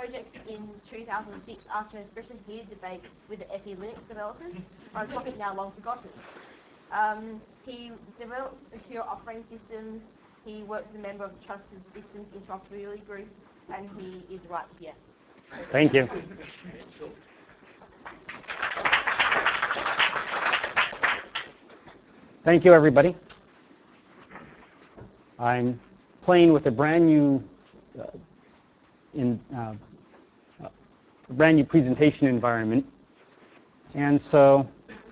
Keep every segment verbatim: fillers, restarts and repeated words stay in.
project in two thousand six after a especially heated debate with the S E Linux developers on a topic now long forgotten. Um, he develops secure operating systems, he works as a member of the Trusted Systems Interoperability Group, and he is right here. Thank you. Thank you, everybody. I'm playing with a brand new, uh, in, uh, uh, brand new presentation environment, and so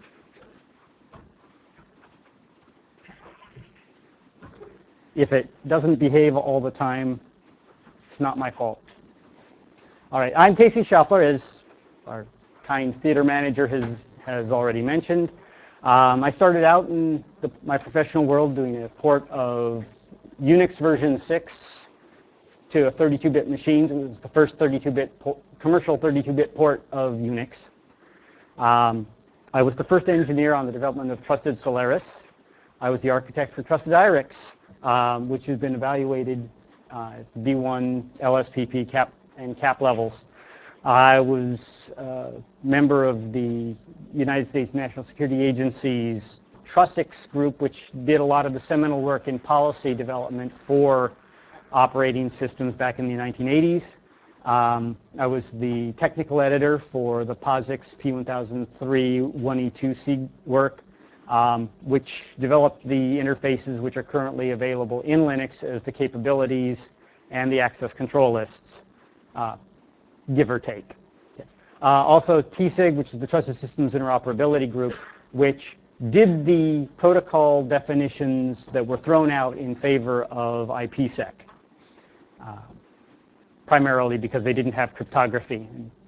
if it doesn't behave all the time, it's not my fault. All right, I'm Casey Schaffler, as our kind theater manager has has already mentioned. Um, I started out in the, my professional world doing a port of Unix version six to a thirty-two bit machines. It was the first thirty-two bit commercial thirty-two bit port of Unix. Um, I was the first engineer on the development of Trusted Solaris. I was the architect for Trusted I R I X, um, which has been evaluated uh, at V one, L S P P, CAP, and CAP levels. I was a member of the United States National Security Agency's TRUSIX group, which did a lot of the seminal work in policy development for operating systems back in the nineteen eighties. Um, I was the technical editor for the POSIX P one thousand three one E two C work, um, which developed the interfaces which are currently available in Linux as the capabilities and the access control lists, uh, give or take. Okay. Uh, also T S I G, which is the Trusted Systems Interoperability Group, which did the protocol definitions that were thrown out in favor of I P sec, uh, primarily because they didn't have cryptography.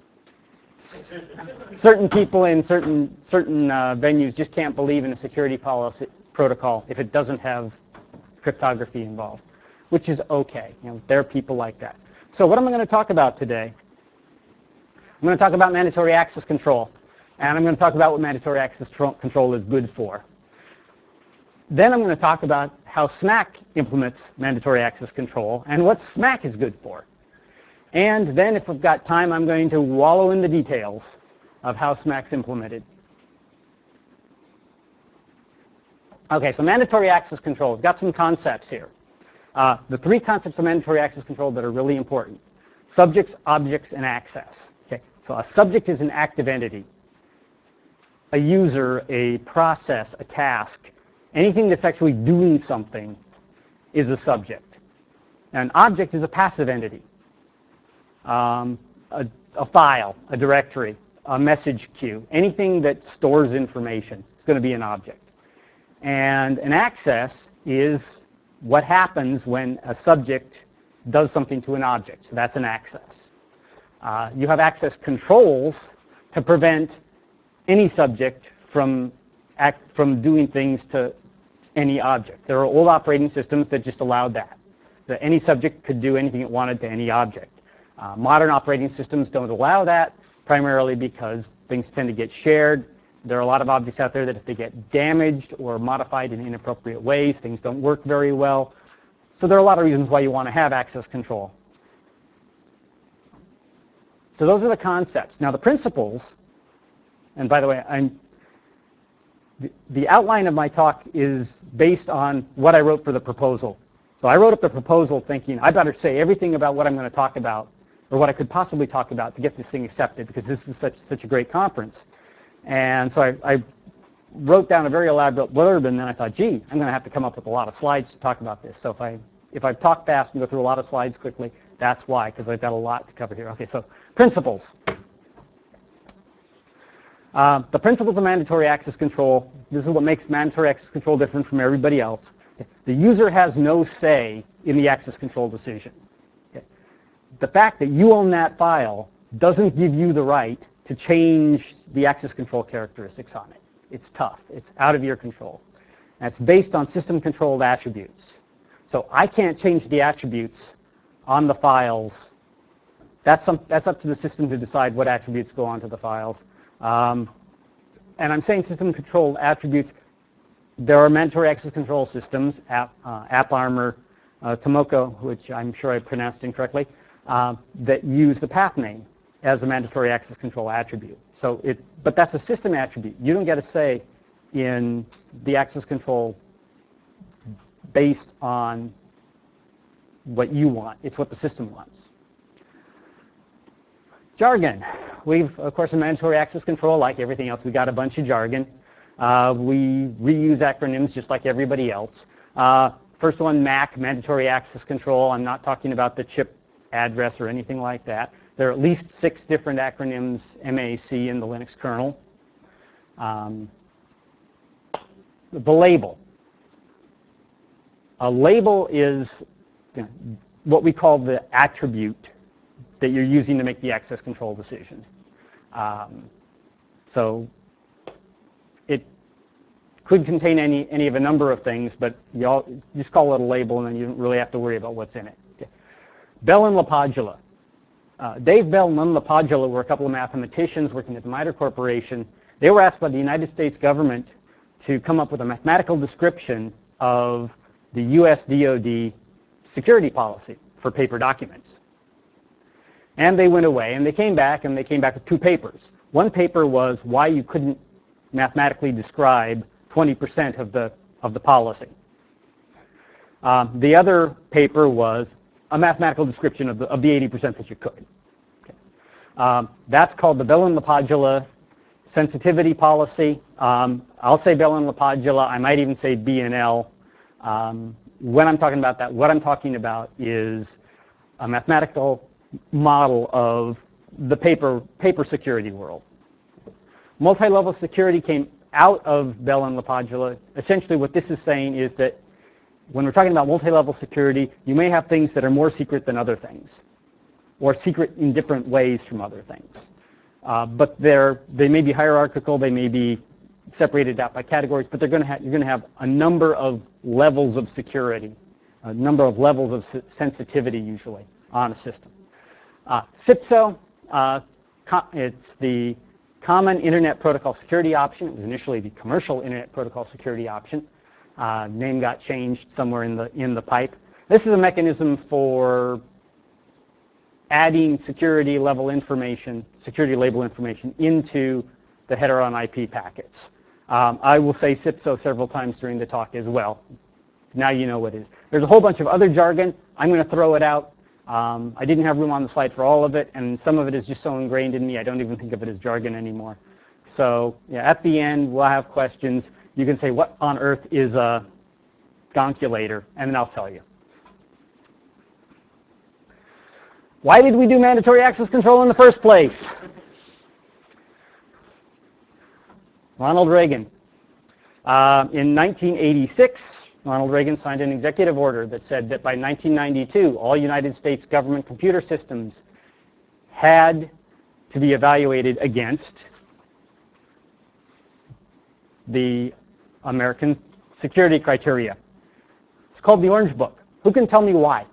Certain people in certain certain uh, venues just can't believe in a security policy protocol if it doesn't have cryptography involved, which is okay. You know, there are people like that. So what am I going to talk about today? I'm going to talk about mandatory access control. And I'm going to talk about what mandatory access control is good for. Then I'm going to talk about how SMAC implements mandatory access control and what SMAC is good for. And then, if we've got time, I'm going to wallow in the details of how SMAC's implemented. OK, so mandatory access control. We've got some concepts here. Uh, the three concepts of mandatory access control that are really important: subjects, objects, and access. Okay, so a subject is an active entity. A user, a process, a task, anything that's actually doing something is a subject. An object is a passive entity. Um, a, a file, a directory, a message queue, anything that stores information is going to be an object. And an access is what happens when a subject does something to an object. So that's an access. Uh, you have access controls to prevent any subject from act, from doing things to any object. There are old operating systems that just allowed that, that any subject could do anything it wanted to any object. Uh, modern operating systems don't allow that, primarily because things tend to get shared. There are a lot of objects out there that if they get damaged or modified in inappropriate ways, things don't work very well. So there are a lot of reasons why you want to have access control. So those are the concepts. Now the principles. And by the way, I'm, the, the outline of my talk is based on what I wrote for the proposal. So I wrote up the proposal thinking, I better say everything about what I'm going to talk about, or what I could possibly talk about to get this thing accepted, because this is such, such a great conference. And so I, I wrote down a very elaborate blurb, and then I thought, gee, I'm going to have to come up with a lot of slides to talk about this. So if I, if I talk fast and go through a lot of slides quickly, that's why, because I've got a lot to cover here. OK, so principles. Uh, the principles of mandatory access control, this is what makes mandatory access control different from everybody else. Okay. The user has no say in the access control decision. Okay. The fact that you own that file doesn't give you the right to change the access control characteristics on it. It's tough. It's out of your control. And it's based on system-controlled attributes. So I can't change the attributes on the files. That's, some, that's up to the system to decide what attributes go onto the files. Um, and I'm saying system-controlled attributes. There are mandatory access control systems, App, uh, AppArmor, uh, Tomoko, which I'm sure I pronounced incorrectly, uh, that use the path name as a mandatory access control attribute. So it, but that's a system attribute. You don't get a say in the access control based on what you want. It's what the system wants. Jargon. We've, of course, in mandatory access control, like everything else, we got a bunch of jargon. Uh, we reuse acronyms just like everybody else. Uh, first one, M A C, mandatory access control. I'm not talking about the chip address or anything like that. There are at least six different acronyms, M A C, in the Linux kernel. Um, the label. A label is you know, what we call the attribute that you're using to make the access control decision. Um, so it could contain any, any of a number of things, but you all, just call it a label, and then you don't really have to worry about what's in it. Okay. Bell and LaPadula. Uh, Dave Bell and Lynn LaPadula were a couple of mathematicians working at the MITRE Corporation. They were asked by the United States government to come up with a mathematical description of the U S D O D security policy for paper documents. And they went away, and they came back, and they came back with two papers. One paper was why you couldn't mathematically describe twenty percent of the, of the policy. Um, the other paper was a mathematical description of the, of the eighty percent that you could. Okay. Um, that's called the Bell and LaPadula sensitivity policy. Um, I'll say Bell and LaPadula. I might even say B and L. Um, when I'm talking about that, what I'm talking about is a mathematical model of the paper, paper security world. Multi-level security came out of Bell and LaPadula. Essentially what this is saying is that when we're talking about multi-level security, you may have things that are more secret than other things, or secret in different ways from other things. Uh, but they're, they may be hierarchical, they may be separated out by categories, but they're going to have, you're going to have a number of levels of security, a number of levels of se sensitivity usually on a system. Uh, C I P S O, uh, it's the Common Internet Protocol Security Option. It was initially the Commercial Internet Protocol Security Option. Uh, name got changed somewhere in the, in the pipe. This is a mechanism for adding security level information, security label information into the header on I P packets. Um, I will say C I P S O several times during the talk as well. Now you know what it is. There's a whole bunch of other jargon. I'm going to throw it out. Um, I didn't have room on the slide for all of it, and some of it is just so ingrained in me, I don't even think of it as jargon anymore. So yeah, at the end, we'll have questions. You can say, what on earth is a gonculator? And then I'll tell you. Why did we do mandatory access control in the first place? Ronald Reagan. Uh, in nineteen eighty-six, Ronald Reagan signed an executive order that said that by nineteen ninety-two, all United States government computer systems had to be evaluated against the American security criteria. It's called the Orange Book. Who can tell me why?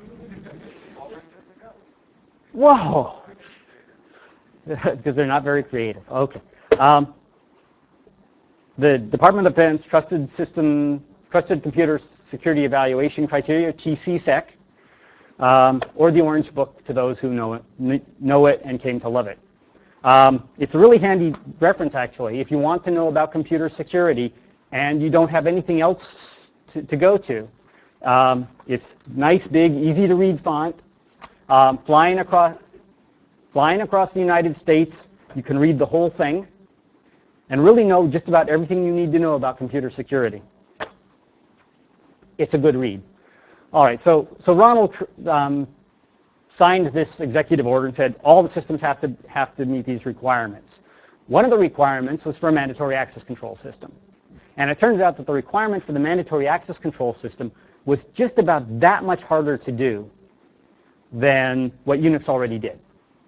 Whoa! Because they're not very creative. Okay. Um, the Department of Defense Trusted System, Trusted Computer Security Evaluation Criteria, T C S E C, um, or the Orange Book to those who know it, know it and came to love it. Um, it's a really handy reference, actually, if you want to know about computer security and you don't have anything else to, to go to. Um, it's nice, big, easy to read font. Um, flying across, flying across the United States, you can read the whole thing and really know just about everything you need to know about computer security. It's a good read. All right, so, so Ronald um, signed this executive order and said all the systems have to, have to meet these requirements. One of the requirements was for a mandatory access control system. And it turns out that the requirement for the mandatory access control system was just about that much harder to do than what Unix already did.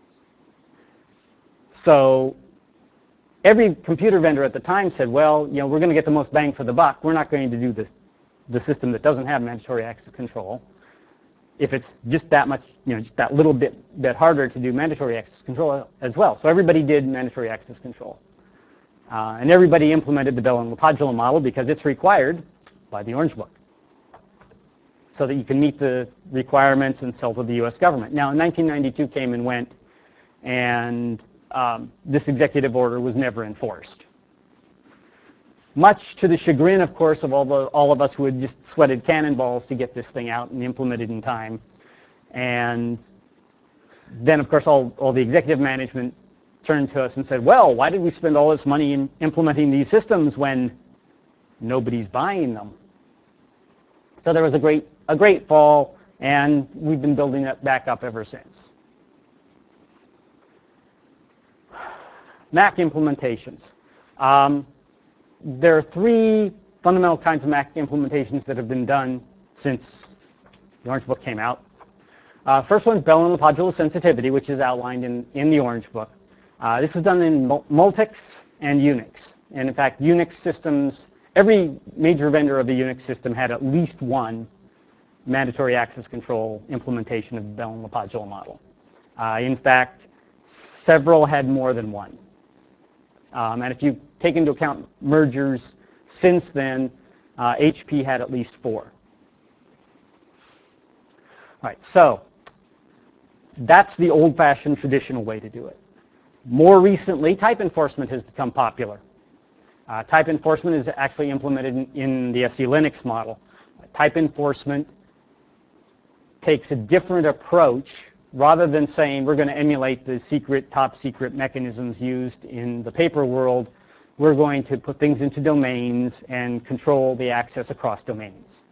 So every computer vendor at the time said, well, you know, we're going to get the most bang for the buck. We're not going to do this, the system that doesn't have mandatory access control. If it's just that much, you know, just that little bit, bit harder to do mandatory access control as well. So everybody did mandatory access control. Uh, and everybody implemented the Bell and LaPadula model because it's required by the Orange Book. so that you can meet the requirements and sell to the U S government. Now, in nineteen ninety-two came and went, and um, this executive order was never enforced. Much to the chagrin, of course, of all, the, all of us who had just sweated cannonballs to get this thing out and implemented in time. And then, of course, all, all the executive management turned to us and said, well, why did we spend all this money in implementing these systems when nobody's buying them? So there was a great, a great fall, and we've been building it back up ever since. Mac implementations. Um, there are three fundamental kinds of Mac implementations that have been done since the Orange Book came out. Uh, first one is Bell and LaPadula sensitivity, which is outlined in, in the Orange Book. Uh, this was done in Multics and Unix. And in fact, Unix systems, every major vendor of the Unix system had at least one mandatory access control implementation of the Bell and LaPadula model. Uh, in fact, several had more than one. Um, and if you take into account mergers since then, uh, H P had at least four. All right, so that's the old-fashioned traditional way to do it. More recently, type enforcement has become popular. Uh, type enforcement is actually implemented in, in the S E Linux model. Uh, type enforcement takes a different approach. Rather than saying we're going to emulate the secret, top secret mechanisms used in the paper world, we're going to put things into domains and control the access across domains.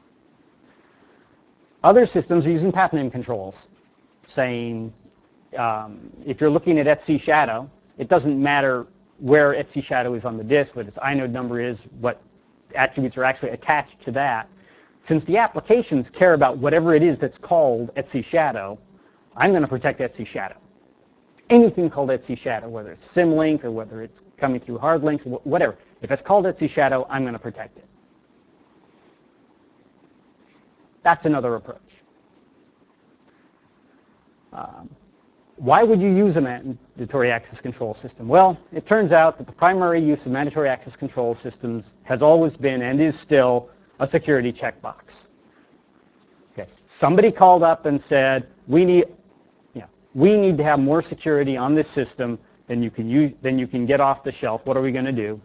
Other systems are using path name controls, saying um, if you're looking at etc shadow, it doesn't matter where etc shadow is on the disk, what its inode number is, what attributes are actually attached to that. Since the applications care about whatever it is that's called etc shadow, I'm going to protect etc shadow. Anything called etc shadow, whether it's symlink or whether it's coming through hard links, whatever. If it's called etc shadow, I'm going to protect it. That's another approach. Um, why would you use a mandatory access control system? Well, it turns out that the primary use of mandatory access control systems has always been and is still a security checkbox. Okay. Somebody called up and said, we need, you know, we need to have more security on this system than you can use, than you can get off the shelf. What are we going to do?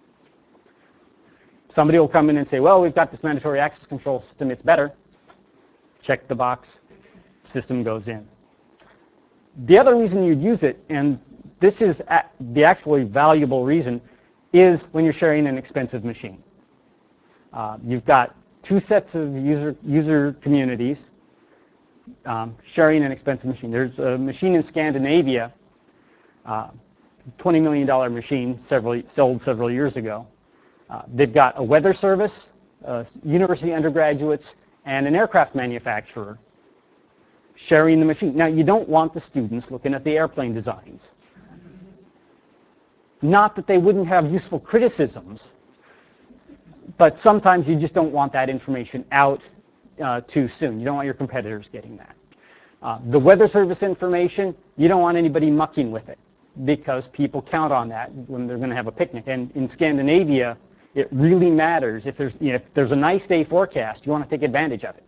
Somebody will come in and say, well, we've got this mandatory access control system. It's better. Check the box. System goes in. The other reason you'd use it, and this is the actually valuable reason, is when you're sharing an expensive machine. Uh, you've got two sets of user, user communities um, sharing an expensive machine. There's a machine in Scandinavia, uh, twenty million dollar machine, several, sold several years ago. Uh, they've got a weather service, uh, university undergraduates, and an aircraft manufacturer sharing the machine. Now, you don't want the students looking at the airplane designs. Not that they wouldn't have useful criticisms, but sometimes you just don't want that information out uh, too soon. You don't want your competitors getting that. Uh, the weather service information, you don't want anybody mucking with it because people count on that when they're going to have a picnic. And in Scandinavia, it really matters. If there's, you know, if there's a nice day forecast, you want to take advantage of it.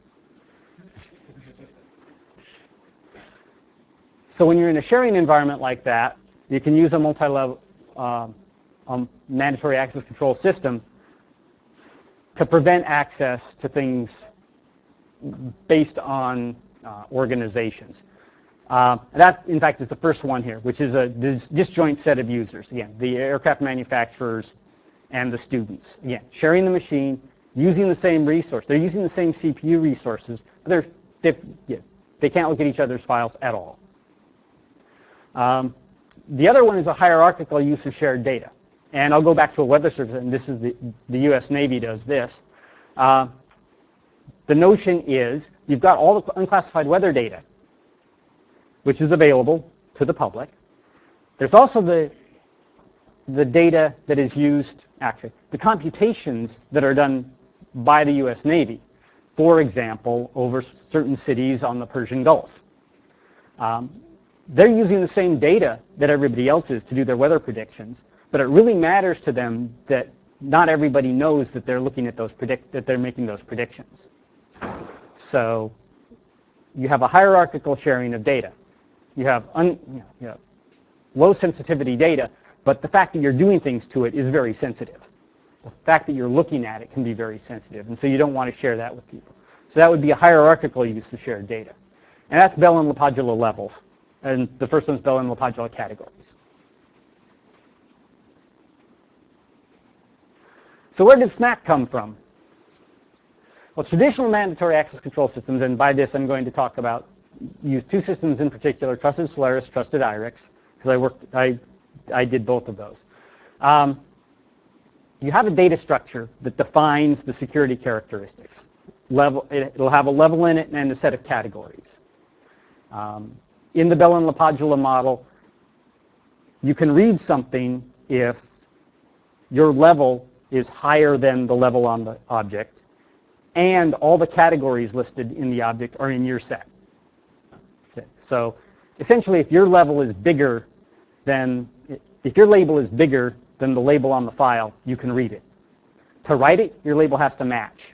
So when you're in a sharing environment like that, you can use a multi-level um, um, mandatory access control system to prevent access to things based on uh, organizations. Uh, that, in fact, is the first one here, which is a dis disjoint set of users. Again, the aircraft manufacturers and the students. Again, sharing the machine, using the same resource. They're using the same C P U resources, but they're, they, yeah, they can't look at each other's files at all. Um, the other one is a hierarchical use of shared data. And I'll go back to a weather service, and this is the, the U S Navy does this. Uh, the notion is you've got all the unclassified weather data, which is available to the public. There's also the, the data that is used, actually, the computations that are done by the U S Navy, for example, over certain cities on the Persian Gulf. Um, they're using the same data that everybody else is to do their weather predictions, but it really matters to them that not everybody knows that they're looking at those predict that they're making those predictions. So you have a hierarchical sharing of data. You have, un, you know, you have low sensitivity data, but the fact that you're doing things to it is very sensitive. The fact that you're looking at it can be very sensitive, and so you don't want to share that with people. So that would be a hierarchical use of shared data. And that's Bell and LaPadula levels. And the first one's Bell and LaPadula categories. So where did SMAC come from? Well, traditional mandatory access control systems, and by this I'm going to talk about, use two systems in particular, Trusted Solaris, Trusted I R I X, because I worked, I, I did both of those. Um, you have a data structure that defines the security characteristics. Level, it'll have a level in it and a set of categories. Um, in the Bell and LaPadula model, you can read something if your level is higher than the level on the object, and all the categories listed in the object are in your set. Okay, so essentially, if your level is bigger than, if your label is bigger than the label on the file, you can read it. To write it, your label has to match,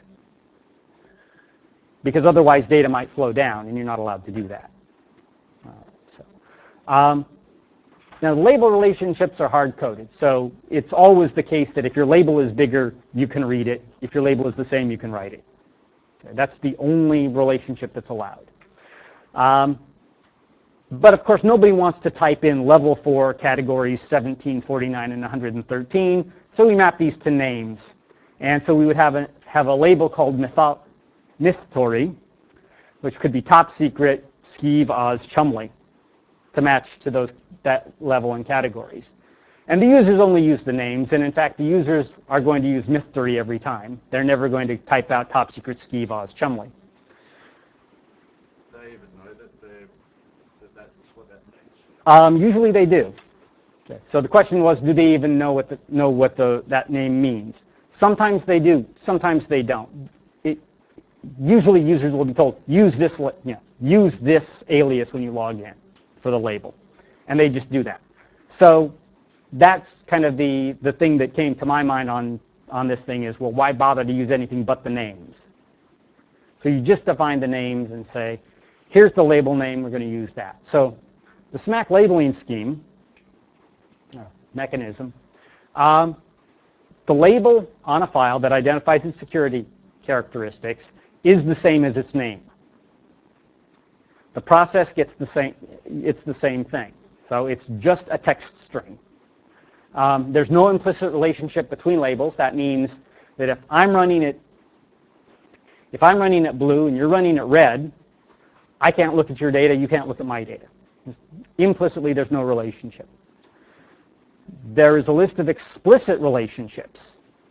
because otherwise data might flow down, and you're not allowed to do that. Uh, so, um, now, the label relationships are hard-coded, so it's always the case that if your label is bigger, you can read it. If your label is the same, you can write it. Okay, that's the only relationship that's allowed. Um, but of course, nobody wants to type in level four categories seventeen, forty-nine, and one hundred thirteen, so we map these to names. And so we would have a, have a label called Mytho Mythtory, which could be top secret, Skeev, Oz, Chumley, to match to those, that level and categories. And the users only use the names, and in fact, the users are going to use Mythtory every time. They're never going to type out top secret, Skeev, Oz, Chumley. Do they even know that, that that's what that means? Um, usually they do. Okay. So the question was, do they even know what the, know what the, that name means? Sometimes they do. Sometimes they don't. It, usually users will be told, use this, you know, use this alias when you log in for the label. And they just do that. So that's kind of the, the thing that came to my mind on, on this thing is, well, why bother to use anything but the names? So you just define the names and say, here's the label name, we're going to use that. So the SMAC labeling scheme, uh, mechanism, um, the label on a file that identifies its security characteristics is the same as its name. The process gets the same, it's the same thing. So it's just a text string. Um, there's no implicit relationship between labels. That means that if I'm running it, if I'm running it blue and you're running it red, I can't look at your data, you can't look at my data. Implicitly, there's no relationship. There is a list of explicit relationships.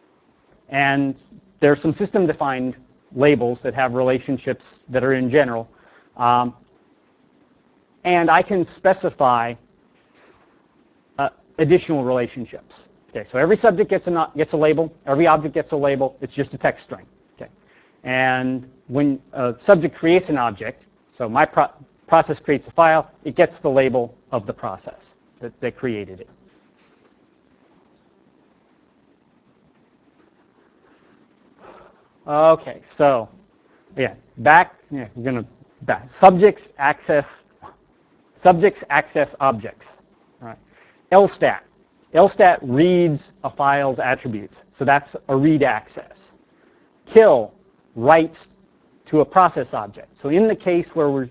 And there are some system-defined labels that have relationships that are in general. Um, and I can specify uh, additional relationships. Okay, so every subject gets a, gets a label. Every object gets a label. It's just a text string. Okay, and when a subject creates an object, so my pro process creates a file, it gets the label of the process that, that created it. Okay, so yeah, back. Yeah, we're gonna back. Subjects access. Subjects access objects. All right. LSTAT. LSTAT reads a file's attributes, so that's a read access. Kill writes to a process object. So in the case where we're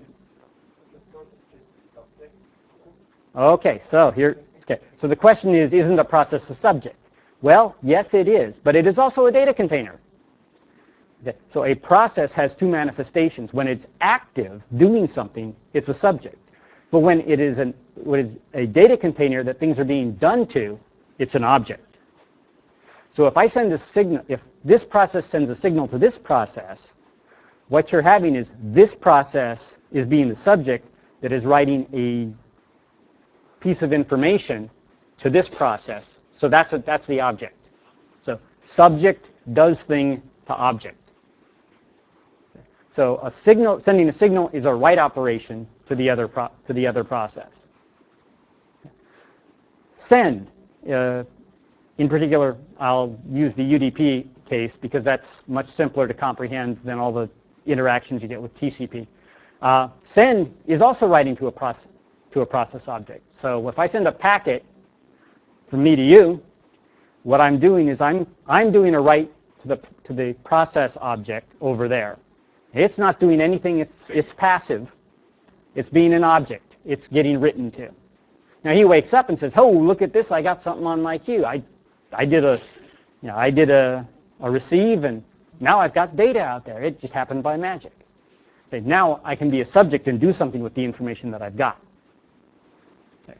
okay, so here. Okay, so the question is, isn't a process a subject? Well, yes, it is, but it is also a data container. Okay, so a process has two manifestations. When it's active, doing something, it's a subject. But when it is, an, what is a data container that things are being done to, it's an object. So if I send a signal, if this process sends a signal to this process, what you're having is this process is being the subject that is writing a piece of information to this process. So that's, a, that's the object. So subject does thing to object. So a signal, sending a signal is a write operation to the other pro, to the other process. Send, uh, in particular, I'll use the U D P case because that's much simpler to comprehend than all the interactions you get with T C P. Uh, send is also writing to a process to a process object. So if I send a packet from me to you, what I'm doing is I'm I'm doing a write to the to the process object over there. It's not doing anything. It's it's passive. It's being an object. It's getting written to. Now he wakes up and says, "Oh, look at this! I got something on my queue. I I did a you know I did a a receive, and now I've got data out there. It just happened by magic." Okay, now I can be a subject and do something with the information that I've got. Okay.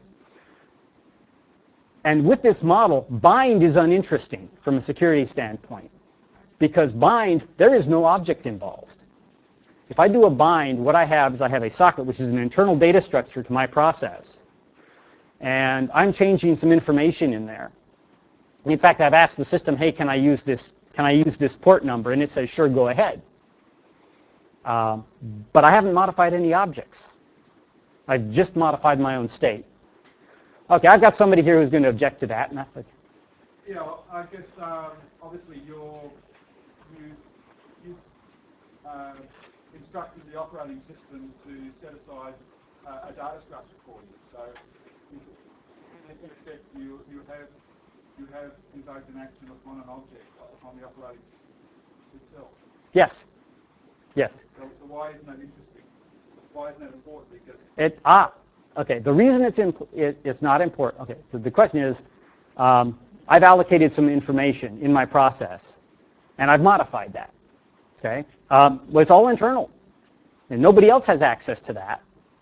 And with this model, bind is uninteresting from a security standpoint, because bind, there is no object involved. If I do a bind, what I have is I have a socket, which is an internal data structure to my process. And I'm changing some information in there. In fact, I've asked the system, hey, can I use this, can I use this port number? And it says, sure, go ahead. Um, but I haven't modified any objects. I've just modified my own state. Okay, I've got somebody here who's going to object to that, and that's like, yeah, well, I guess um, obviously you're you you uh, instructed the operating system to set aside uh, a data structure for you. So in in effect, you you have you have invoked an action upon an object upon the operating system itself. yes, yes. So, so why isn't that interesting? Why isn't that important? Because It ah, okay. The reason it's imp it, it's not important. Okay, so the question is, um, I've allocated some information in my process, and I've modified that. Okay, um, well, it's all internal, and nobody else has access to that.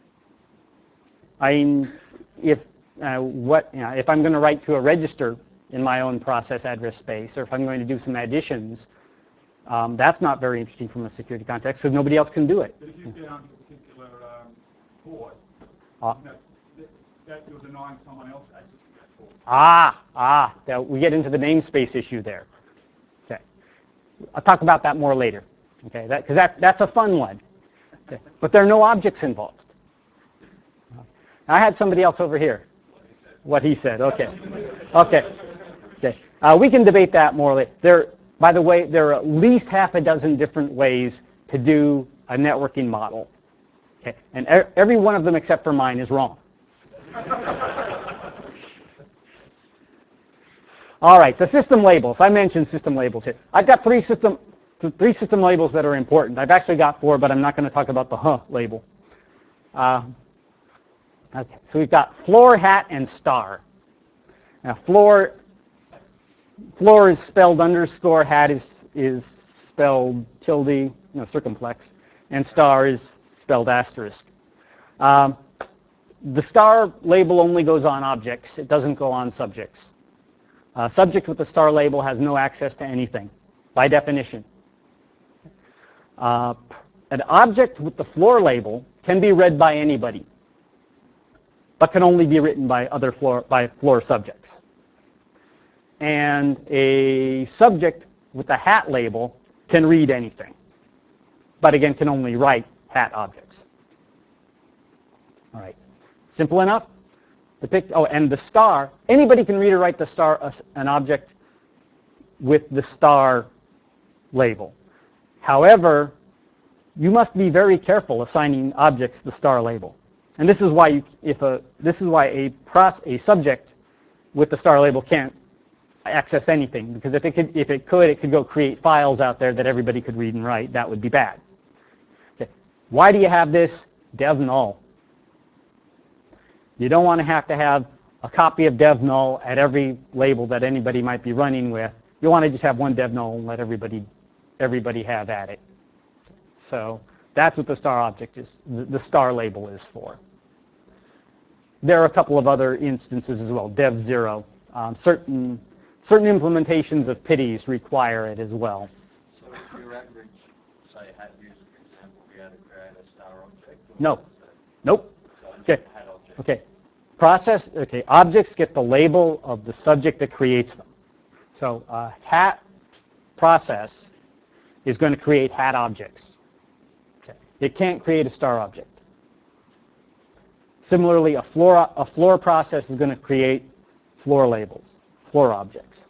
I mean, if uh, what you know, if I'm going to write to a register in my own process address space, or if I'm going to do some additions, um, that's not very interesting from a security context because nobody else can do it. but if you get onto a particular um, port, Uh, that, that, that you're denying someone else access to that port. Ah, ah, that we get into the namespace issue there. Okay, I'll talk about that more later. Okay, that because that that's a fun one. Okay. But there are no objects involved. I had somebody else over here. What he said. Okay, okay, okay. Uh, we can debate that more later. There, by the way, there are at least half a dozen different ways to do a networking model. Okay, and er every one of them except for mine is wrong. All right, so system labels. I mentioned system labels here. I've got three system, th three system labels that are important. I've actually got four, but I'm not going to talk about the huh label. Uh, okay, so we've got floor, hat, and star. Now, floor, floor is spelled underscore, hat is is spelled tilde, you know, circumflex, and star is spelled asterisk. Um, the star label only goes on objects. It doesn't go on subjects. Uh, subject with the star label has no access to anything, by definition. Uh, an object with the floor label can be read by anybody, but can only be written by other floor by floor subjects. And a subject with the hat label can read anything, but again can only write hat objects. All right, simple enough. The pic oh, and the star, anybody can read or write the star, uh, an object with the star label. However, you must be very careful assigning objects the star label. And this is why you, if a, this is why a, pros, a subject with the star label can't access anything, because if it could, if it could, it could go create files out there that everybody could read and write. That would be bad. Okay. Why do you have this? Dev null. You don't want to have to have a copy of dev null at every label that anybody might be running with. You want to just have one dev null and let everybody, everybody have at it. So that's what the star object is, the, the star label is for. There are a couple of other instances as well, dev zero. Um, certain, certain implementations of P I Ds require it as well. So if your average, say, hat user, for example, be able to create a star object? No. Nope. So Okay. hat object. Okay. Process, okay, objects get the label of the subject that creates them. So a hat process is going to create hat objects. Okay. It can't create a star object. Similarly, a floor, a floor process is going to create floor labels, floor objects.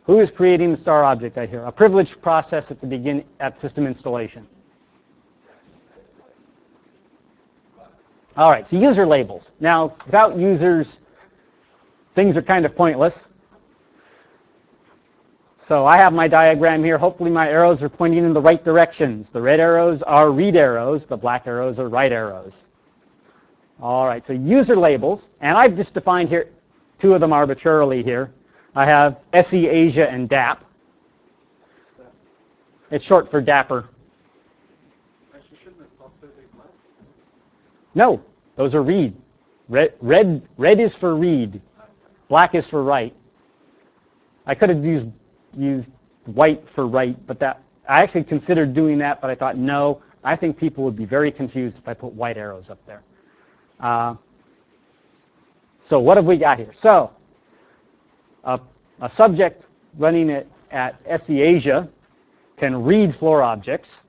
Who is creating the star object I hear? A privileged process at the begin at system installation. All right, so user labels. Now, without users, things are kind of pointless. So I have my diagram here. Hopefully my arrows are pointing in the right directions. The red arrows are read arrows. The black arrows are write arrows. All right, so user labels. And I've just defined here two of them arbitrarily here. I have S E Asia and D A P. It's short for Dapper. Actually, shouldn't it not thirteen left? No, those are read. Red, red, red is for read. Black is for write. I could have used, used white for write, but that I actually considered doing that, but I thought, no, I think people would be very confused if I put white arrows up there. Uh, so what have we got here? So a, a subject running it at S E Asia can read floor objects.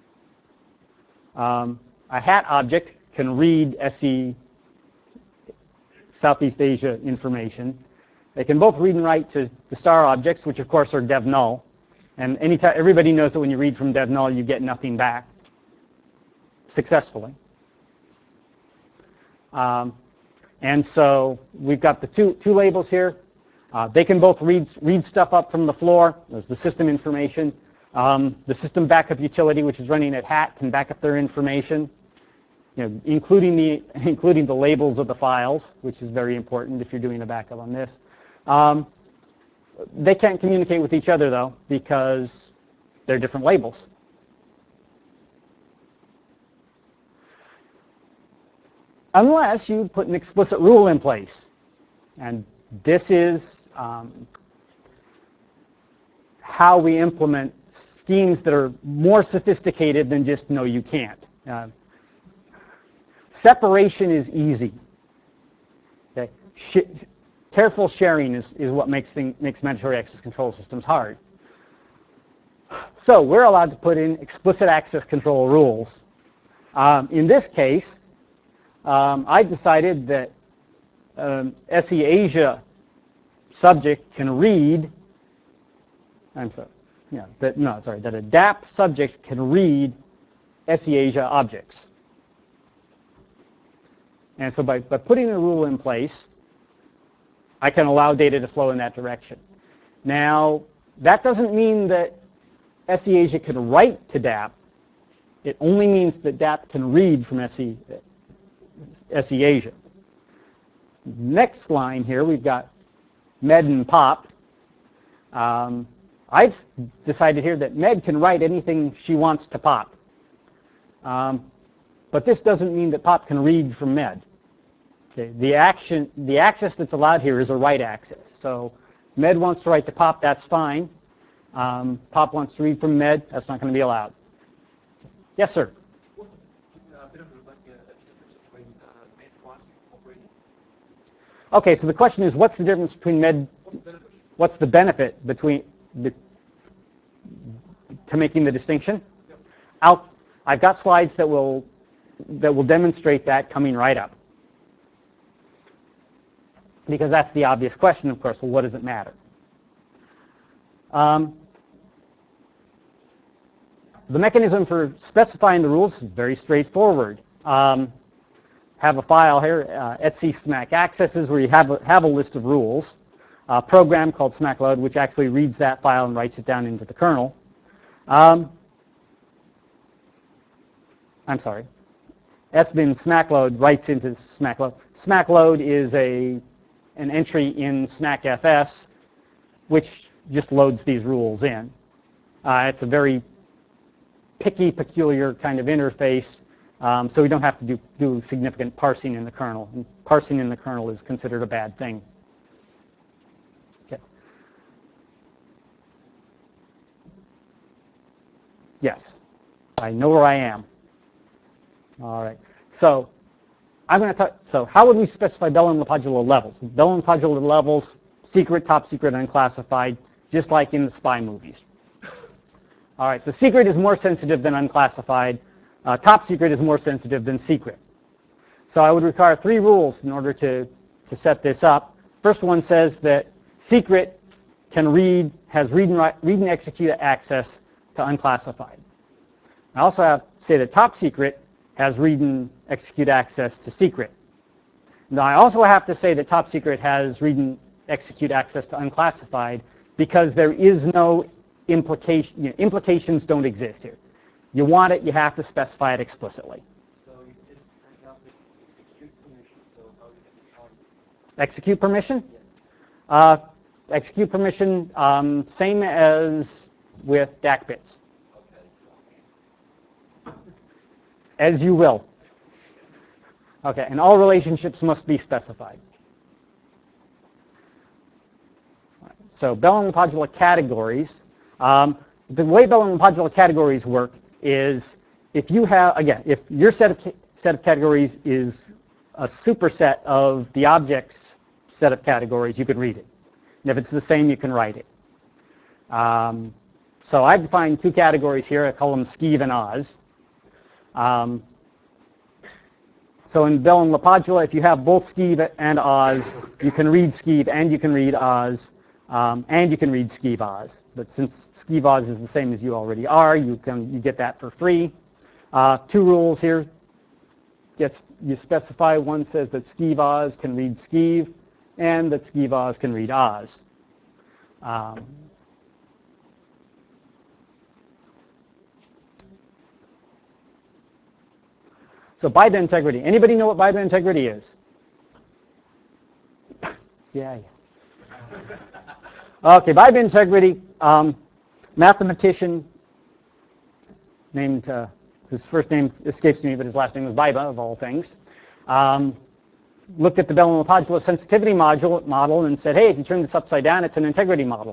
Um, a hat object can read S E Southeast Asia information. They can both read and write to the star objects, which of course are dev null. And anytime, everybody knows that when you read from dev null, you get nothing back successfully. Um, and so we've got the two, two labels here. Uh, they can both read, read stuff up from the floor. There's the system information. Um, the system backup utility, which is running at hat, can back up their information, you know, including the, including the labels of the files, which is very important if you're doing a backup on this. Um, they can't communicate with each other, though, because they're different labels. Unless you put an explicit rule in place. And this is um, how we implement schemes that are more sophisticated than just, no, you can't. Uh, separation is easy. Okay? Sh careful sharing is, is what makes, thing, makes mandatory access control systems hard. So we're allowed to put in explicit access control rules. Um, in this case, um, I decided that um, S E Asia subject can read, I'm sorry, yeah, that, no, sorry, that a D A P subject can read S E Asia objects. And so by, by putting a rule in place, I can allow data to flow in that direction. Now, that doesn't mean that S E Asia can write to D A P. It only means that D A P can read from S E, S E Asia. Next line here, we've got Med and Pop. Um, I've decided here that Med can write anything she wants to Pop. Um, but this doesn't mean that Pop can read from Med. Okay, the action, the access that's allowed here is a write access. So Med wants to write to Pop, that's fine. Um, Pop wants to read from Med, that's not going to be allowed. Yes, sir? What's a bit of like a difference between Med one operating? Okay, so the question is, what's the difference between Med? What's the benefit? What's the benefit between the, to making the distinction? Yep. I'll, I've got slides that will that will demonstrate that coming right up. Because that's the obvious question, of course. Well, what does it matter? Um, the mechanism for specifying the rules is very straightforward. Um, have a file here, uh, etc smack accesses, where you have a, have a list of rules. A program called smackload, which actually reads that file and writes it down into the kernel. Um, I'm sorry. sbin smackload writes into smackload. Smackload is a an entry in smackfs, which just loads these rules in. Uh, it's a very picky, peculiar kind of interface, um, so we don't have to do, do significant parsing in the kernel. And parsing in the kernel is considered a bad thing. Okay. Yes, I know where I am. All right. So I'm going to talk. So how would we specify Bell and LaPadula levels? Bell and LaPadula levels: secret, top secret, unclassified, just like in the spy movies. All right. So secret is more sensitive than unclassified. Uh, top secret is more sensitive than secret. So I would require three rules in order to to set this up. First one says that secret can read, has read and, write, read and execute access to unclassified. I also have to say that top secret has read and execute access to secret. Now I also have to say that top secret has read and execute access to unclassified because there is no implication, you know, implications don't exist here. You want it, you have to specify it explicitly. So you just hang out with execute permission, so how you get on? Execute permission? Yeah. Uh, execute permission, um, same as with D A C bits. Okay. As you will. Okay, and all relationships must be specified. So Bell and LaPadula categories. Um, the way Bell and LaPadula categories work is if you have, again, if your set of, set of categories is a superset of the object's set of categories, you can read it. And if it's the same, you can write it. Um, so I've defined two categories here. I call them Skeev and Oz. Um, so in Bell and LaPadula, if you have both Skeev and Oz, you can read Skeev and you can read Oz, um, and you can read Skeev Oz. But since Skeev Oz is the same as you already are, you can you get that for free. Uh, two rules here. Gets, you specify, one says that Skeev Oz can read Skeev, and that Skeev Oz can read Oz. Um, so byte integrity. Anybody know what byte integrity is? yeah. yeah. Okay, byte integrity. Um, mathematician named, uh, his first name escapes me, but his last name was Biba, of all things. Um, looked at the Bell and LaPadula sensitivity module, model and said, hey, if you turn this upside down, it's an integrity model.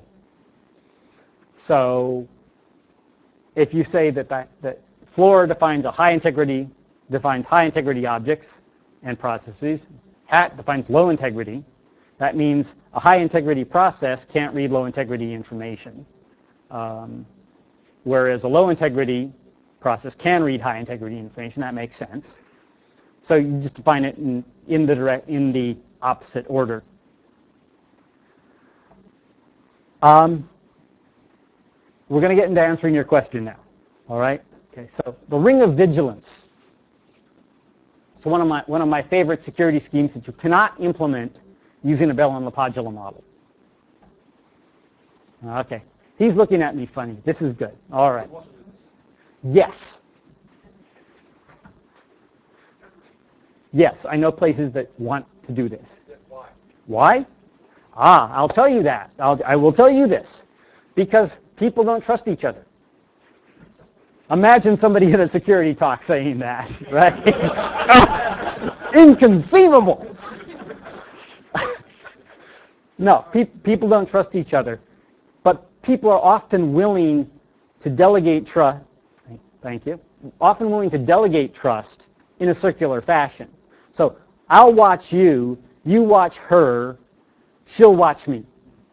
So if you say that, that, that Floor defines a high integrity, defines high integrity objects and processes, Hat defines low integrity, that means a high integrity process can't read low integrity information. Um, whereas a low integrity process can read high integrity information. That makes sense. So you just define it in, in the direct, in the opposite order. Um, we're going to get into answering your question now. All right. Okay. So the ring of vigilance. So one of my one of my favorite security schemes that you cannot implement using a Bell and LaPadula model. Okay. He's looking at me funny. This is good. All right. Yes. Yes, I know places that want to do this. Why? Why? Ah, I'll tell you that. I'll, I will tell you this. Because people don't trust each other. Imagine somebody in a security talk saying that, right? Inconceivable. No, pe people don't trust each other. But people are often willing to delegate trust. Thank you. Often willing to delegate trust in a circular fashion. So I'll watch you, you watch her, she'll watch me.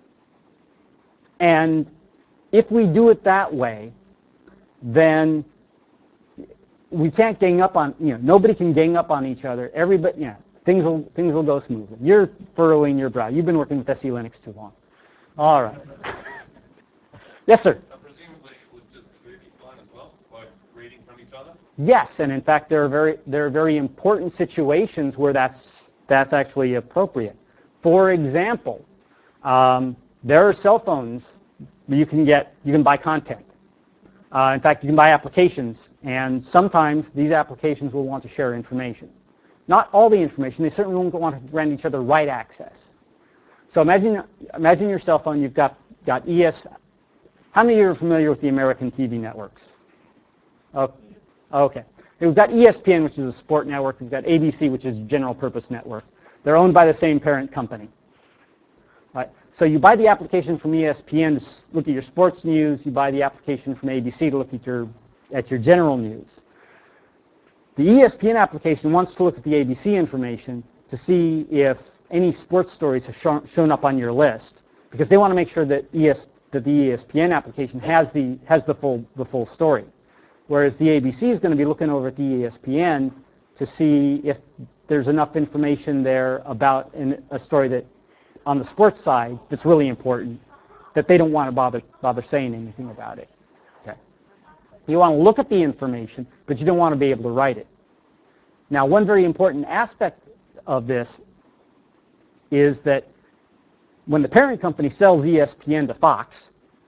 And if we do it that way, then we can't gang up on, you know, nobody can gang up on each other. Everybody, you know, things will, things will go smoothly. You're furrowing your brow. You've been working with S E Linux too long. All right. Yes, sir. Uh, presumably it would just be fun as well, by reading from each other? Yes, and in fact, there are very, there are very important situations where that's, that's actually appropriate. For example, um, there are cell phones where you can get, you can buy content. Uh, in fact, you can buy applications, and sometimes these applications will want to share information. Not all the information, they certainly won't want to grant each other write access. So imagine, imagine your cell phone, you've got, got E S, how many of you are familiar with the American T V networks? Oh, okay. We've got E S P N, which is a sport network. We've got A B C, which is a general purpose network. They're owned by the same parent company. Right. So you buy the application from E S P N to look at your sports news. You buy the application from A B C to look at your, at your general news. The E S P N application wants to look at the A B C information to see if any sports stories have shown, shown up on your list, because they want to make sure that, E S, that the E S P N application has the, has the, full, the full story. Whereas the A B C is going to be looking over at the E S P N to see if there's enough information there about in a story that, on the sports side, that's really important. that they don't want to bother bother saying anything about it. Okay. You want to look at the information, but you don't want to be able to write it. Now, one very important aspect of this is that when the parent company sells E S P N to Fox,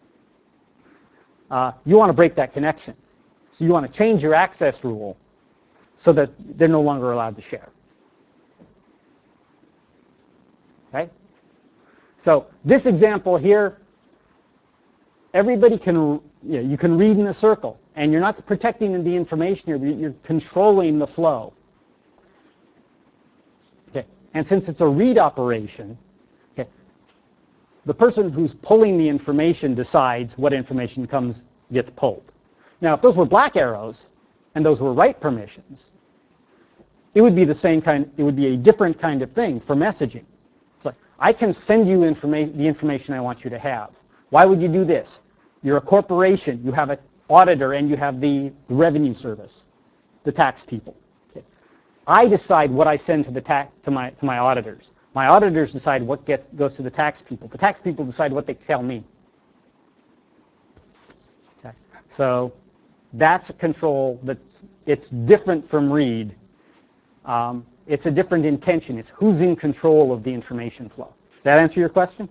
uh, you want to break that connection. So you want to change your access rule so that they're no longer allowed to share. Okay? So this example here, everybody can, you know, you can read in a circle, and you're not protecting the information here, you're controlling the flow. Okay. And since it's a read operation, okay, the person who's pulling the information decides what information comes gets pulled. Now, if those were black arrows and those were write permissions, it would be the same kind, it would be a different kind of thing for messaging. It's like, I can send you informa- the information I want you to have. Why would you do this? You're a corporation, you have an auditor, and you have the revenue service, the tax people. Okay. I decide what I send to the ta- to my to my auditors. My auditors decide what gets goes to the tax people. The tax people decide what they tell me. Okay. So that's a control that's it's different from read. Um, it's a different intention. It's who's in control of the information flow. Does that answer your question?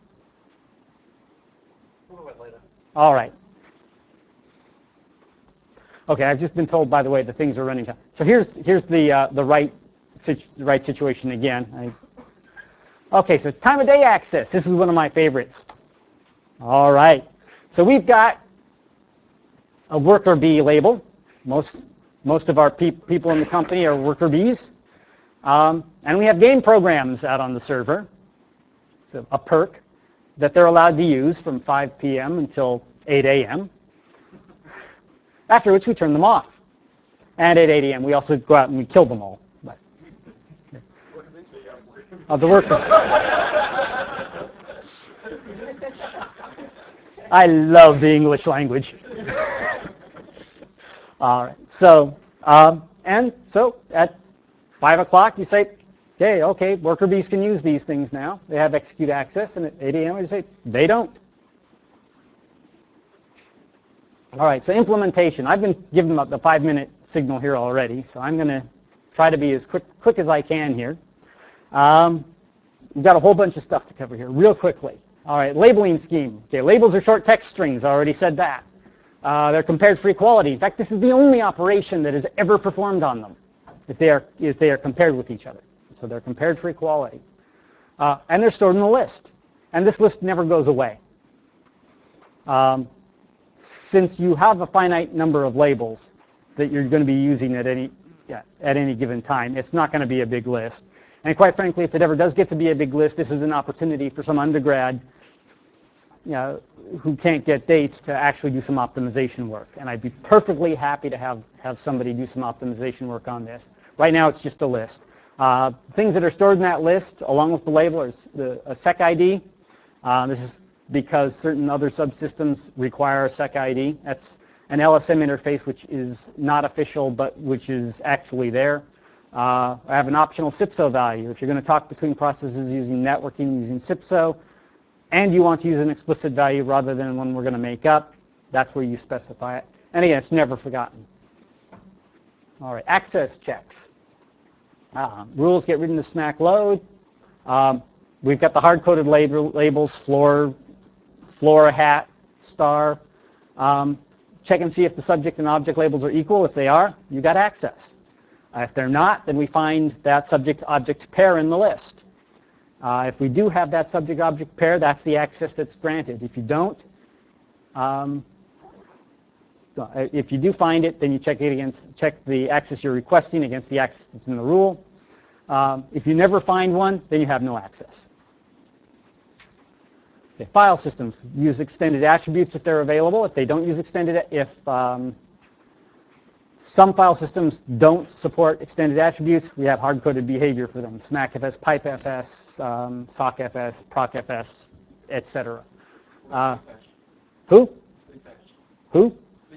We'll wait later. All right. Okay, I've just been told, by the way, that things are running down. So here's here's the uh, the right situ the right situation again. I, okay, so time of day access. This is one of my favorites. All right. So we've got a worker bee label. Most most of our pe people in the company are worker bees, um, and we have game programs out on the server. So a perk that they're allowed to use from five P M until eight A M After which we turn them off. And at eight A M we also go out and we kill them all. But, of the worker. I love the English language. All right. So, um, and so at five o'clock you say, okay, okay, worker bees can use these things now. They have execute access. And at eight A M we say, they don't. All right, so implementation. I've been given the five-minute signal here already, so I'm going to try to be as quick, quick as I can here. Um, we've got a whole bunch of stuff to cover here real quickly. All right, labeling scheme. Okay, labels are short text strings. I already said that. Uh, they're compared for equality. In fact, this is the only operation that is ever performed on them, is they are, is they are compared with each other. So they're compared for equality. Uh, and they're stored in a list. And this list never goes away. Um, Since you have a finite number of labels that you're going to be using at any yeah, at any given time, it's not going to be a big list. And quite frankly, if it ever does get to be a big list, this is an opportunity for some undergrad you know, who can't get dates to actually do some optimization work. And I'd be perfectly happy to have, have somebody do some optimization work on this. Right now, it's just a list. Uh, things that are stored in that list, along with the label, is the, a sec I D. Uh, this is because certain other subsystems require a sec I D. That's an L S M interface which is not official, but which is actually there. Uh, I have an optional C I P S O value. If you're going to talk between processes using networking, using C I P S O, and you want to use an explicit value rather than one we're going to make up, that's where you specify it. And again, it's never forgotten. All right, access checks. Uh, rules get written to smack load. Um, we've got the hard-coded label, labels, floor, floor, hat, star. Um, check and see if the subject and object labels are equal. If they are, you got access. Uh, if they're not, then we find that subject-object pair in the list. Uh, if we do have that subject-object pair, that's the access that's granted. If you don't, um, if you do find it, then you check it against, check the access you're requesting against the access that's in the rule. Um, if you never find one, then you have no access. Okay, file systems use extended attributes if they're available. If they don't use extended, if um, some file systems don't support extended attributes, we have hard-coded behavior for them. SmackFS, PipeFS, um, SockFS, ProcFS, et cetera. Uh, who? Who?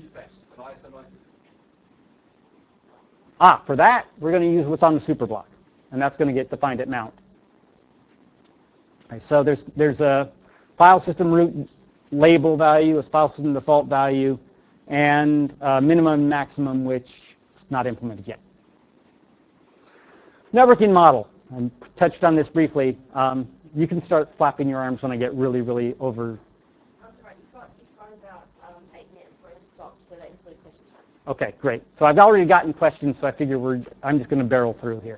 Ah, for that, we're going to use what's on the superblock, and that's going to get defined at mount. Okay, so there's there's a file system root label value, a file system default value, and uh, minimum and maximum, which is not implemented yet. Networking model. I touched on this briefly. Um, you can start flapping your arms when I get really, really over. That's right. You've got, you've got about um, eight minutes for us to stop, so that includes question time. Okay, great. So I've already gotten questions, so I figure we're, I'm just going to barrel through here.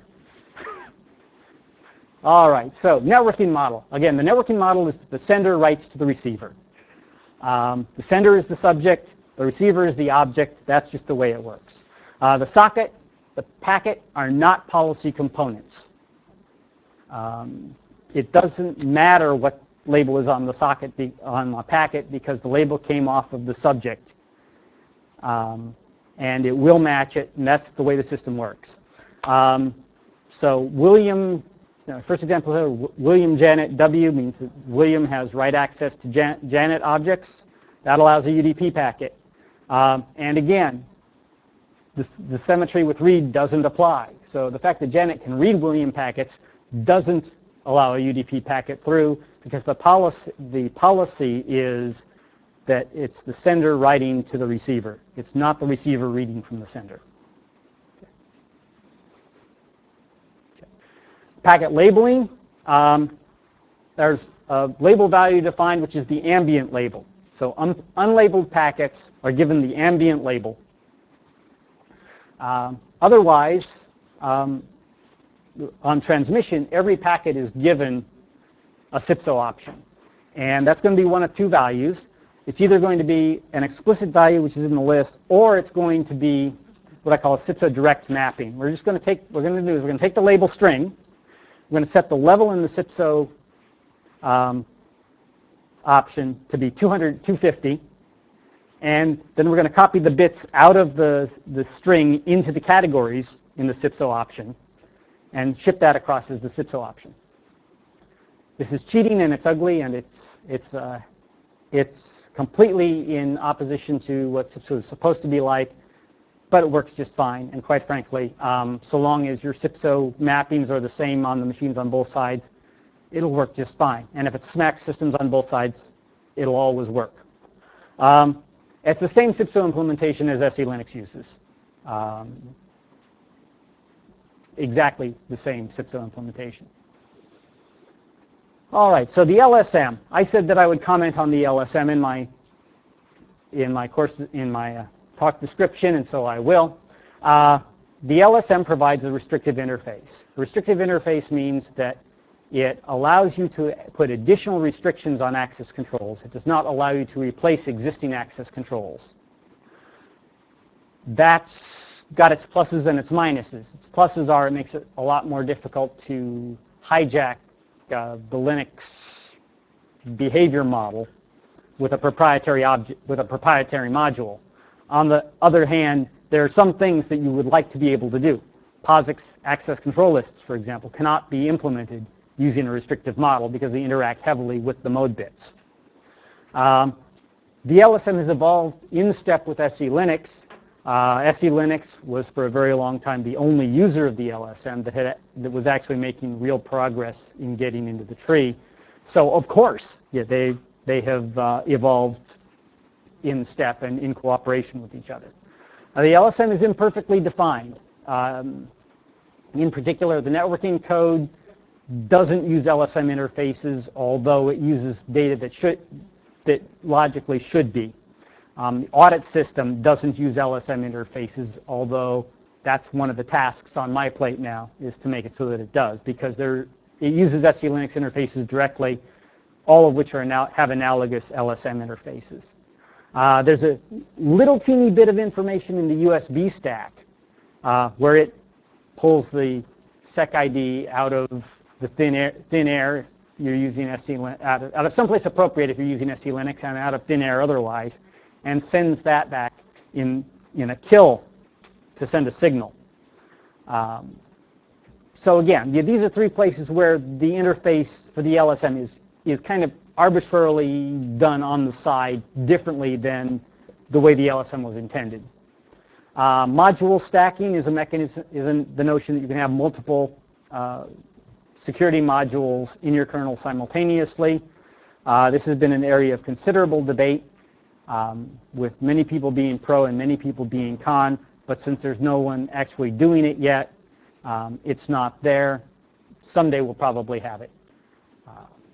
All right, so networking model. Again, the networking model is that the sender writes to the receiver. Um, the sender is the subject, the receiver is the object. That's just the way it works. Uh, the socket, the packet are not policy components. Um, it doesn't matter what label is on the socket, be, on the packet, because the label came off of the subject. Um, and it will match it, and that's the way the system works. Um, so William, you know, first example here, William Janet W means that William has write access to Jan Janet objects. That allows a U D P packet. Um, and again, this, the symmetry with read doesn't apply. So the fact that Janet can read William packets doesn't allow a U D P packet through, because the policy, the policy is that it's the sender writing to the receiver. It's not the receiver reading from the sender. Okay. Okay. Packet labeling. Um, there's a label value defined, which is the ambient label. So un unlabeled packets are given the ambient label. Um, otherwise, um, on transmission, every packet is given a C I P S O option. And that's going to be one of two values. It's either going to be an explicit value, which is in the list, or it's going to be what I call a C I P S O direct mapping. We're just going to take, what we're going to do is we're going to take the label string, we're going to set the level in the C I P S O um, option to be two hundred, two fifty, and then we're going to copy the bits out of the, the string into the categories in the C I P S O option and ship that across as the C I P S O option. This is cheating, and it's ugly, and it's, it's, uh, it's completely in opposition to what C I P S O is supposed to be like, but it works just fine. And quite frankly, um, so long as your C I P S O mappings are the same on the machines on both sides, it'll work just fine. And if it's SMAC systems on both sides, it'll always work. Um, it's the same C I P S O implementation as S E Linux uses. Um, exactly the same C I P S O implementation. All right, so the L S M. I said that I would comment on the L S M in my in my course in my uh, talk description, and so I will. Uh, the L S M provides a restrictive interface. A restrictive interface means that it allows you to put additional restrictions on access controls. It does not allow you to replace existing access controls. That's got its pluses and its minuses. Its pluses are it makes it a lot more difficult to hijack uh, the Linux behavior model with a proprietary object, with a proprietary module. On the other hand, there are some things that you would like to be able to do. POSIX access control lists, for example, cannot be implemented using a restrictive model because they interact heavily with the mode bits. Um, the L S M has evolved in step with S E Linux. Uh, S E Linux was for a very long time the only user of the L S M that, had, that was actually making real progress in getting into the tree. So of course, yeah, they, they have uh, evolved in step and in cooperation with each other. Now, the L S M is imperfectly defined. Um, in particular, the networking code doesn't use L S M interfaces, although it uses data that should, that logically should be. Um, the audit system doesn't use L S M interfaces, although that's one of the tasks on my plate now, is to make it so that it does, because there, it uses S E Linux interfaces directly, all of which are now have analogous L S M interfaces. Uh, there's a little teeny bit of information in the U S B stack uh, where it pulls the sec I D out of the thin air, thin air if you're using S E Linux, out of, out of someplace appropriate if you're using S E Linux, and out of thin air otherwise, and sends that back in, in a kill to send a signal. Um, so again, these are three places where the interface for the L S M is, is kind of arbitrarily done on the side differently than the way the L S M was intended. Uh, module stacking is a mechanism, is a, the notion that you can have multiple uh, security modules in your kernel simultaneously. Uh, this has been an area of considerable debate, um, with many people being pro and many people being con, but since there's no one actually doing it yet, um, it's not there. Someday we'll probably have it. Uh,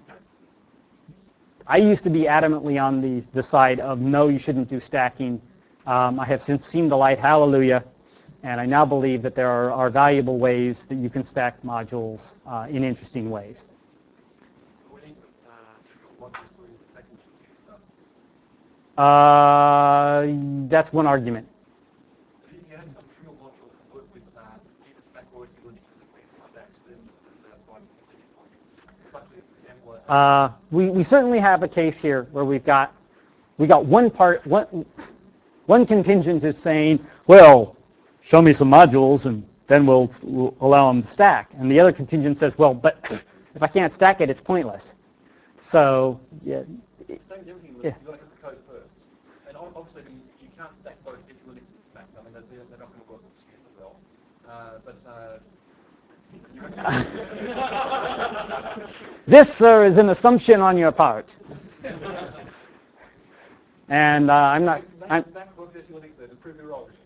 I used to be adamantly on the, the side of no, you shouldn't do stacking. Um, I have since seen the light, hallelujah, and I now believe that there are, are valuable ways that you can stack modules uh, in interesting ways. We need some uh, trivial modules to use the second computer stuff. Uh, that's one argument. But if you have some trivial module that work with uh, either Stack or S E Linux that basically stacks, then that's fine. That's a good point. But for example, uh, Uh, we, we certainly have a case here where we've got we got one part one one contingent is saying, well, show me some modules and then we'll, we'll allow them to stack, and the other contingent says, well, but if I can't stack it, it's pointless. So yeah, same with everything. Yeah. You've got to get the code first. And ob- obviously, you, you can't stack both S E Linux and Stack. I mean, they're, they're not going to work super well. Uh, but uh, this, sir, is an assumption on your part. And uh, I'm not. Make I'm, Stack work with S E Linux then and prove me wrong.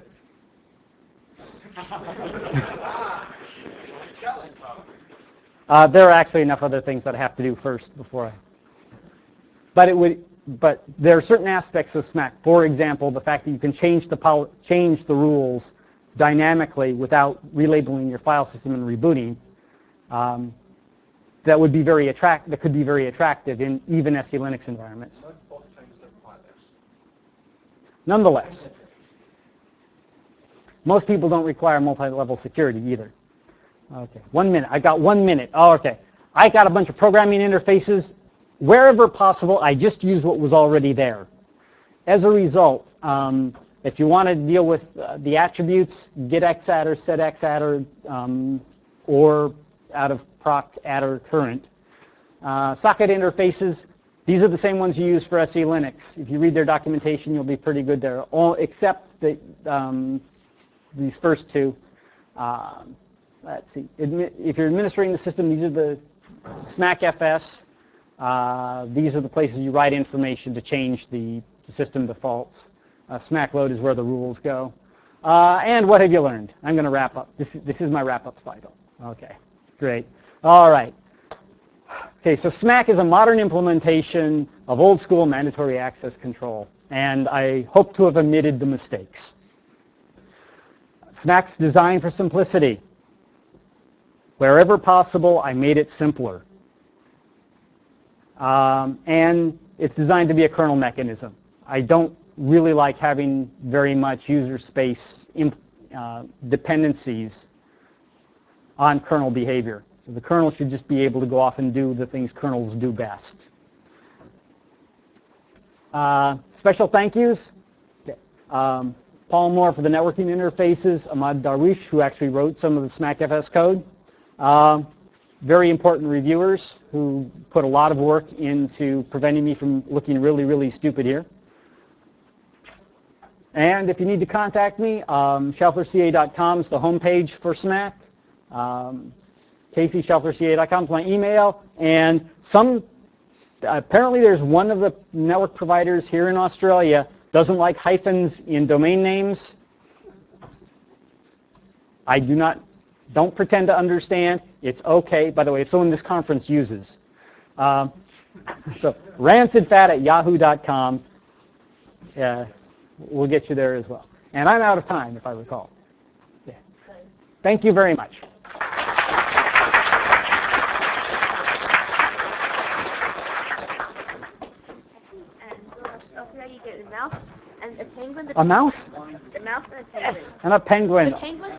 uh, there are actually enough other things that I have to do first before I. But it would. But there are certain aspects of SMAC. For example, the fact that you can change the pol change the rules dynamically without relabeling your file system and rebooting. Um, that would be very attract. That could be very attractive in even S E Linux environments. Most false changes don't apply there. Nonetheless, most people don't require multi-level security either. Okay, one minute. I got one minute. Oh, okay. I got a bunch of programming interfaces. Wherever possible, I just use what was already there. As a result, um, if you want to deal with uh, the attributes, get xadder, set xadder, um, or out of proc adder current. Uh, socket interfaces, these are the same ones you use for S E Linux. If you read their documentation, you'll be pretty good there, all except the, um, these first two. Um, let's see. Admi if you're administering the system, these are the SMACFS. Uh, these are the places you write information to change the, the system defaults. Uh, SMACload is where the rules go. Uh, and what have you learned? I'm going to wrap up. This, this is my wrap-up slide. Okay, great. All right. Okay, so SMAC is a modern implementation of old-school mandatory access control, and I hope to have omitted the mistakes. SMAC's designed for simplicity. Wherever possible, I made it simpler. Um, and it's designed to be a kernel mechanism. I don't really like having very much user space imp, uh, dependencies on kernel behavior. So the kernel should just be able to go off and do the things kernels do best. Uh, special thank yous. Okay. Um, Paul Moore for the networking interfaces, Ahmad Darwish, who actually wrote some of the SMACFS code. Um, very important reviewers who put a lot of work into preventing me from looking really, really stupid here. And if you need to contact me, um, schaffler C A dot com is the homepage for SMAC. Um, Casey, schaffler C A dot com is my email. And some, apparently there's one of the network providers here in Australia doesn't like hyphens in domain names. I do not, don't pretend to understand. It's okay. By the way, it's the one this conference uses. Um, so rancidfat at yahoo dot com. Yeah, we'll get you there as well. And I'm out of time, if I recall. Yeah. Thank you very much. And I'll see how you get a mouse and a penguin. The A mouse? A mouse and a penguin. Yes. And a penguin. The penguin